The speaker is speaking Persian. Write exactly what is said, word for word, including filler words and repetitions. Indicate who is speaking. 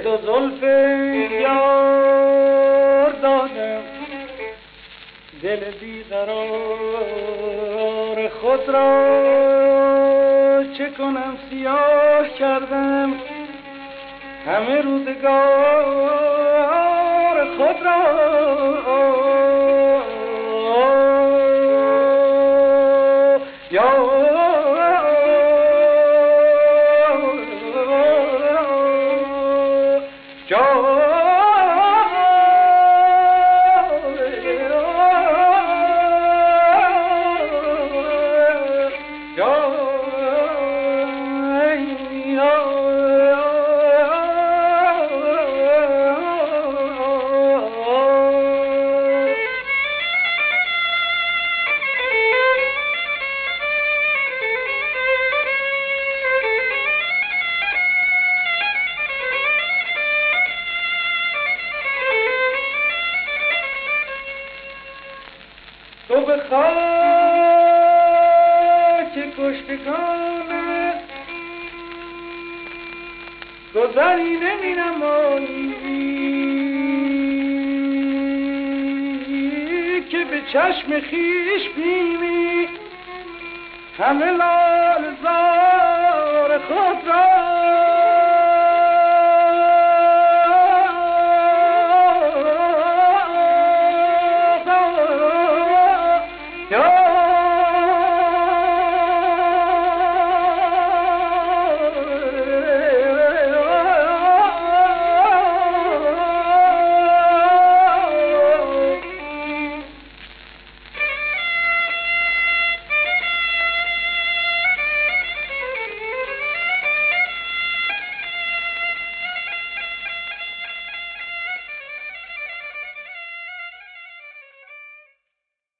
Speaker 1: دو زلف یار دادم دل بیقرار خود را چه کنم سیاه کردم همه روزگار خود را یا تو به خاک کشتگانه گذری نمی نمایی که به چشم خیش بینی همه لال زار خود را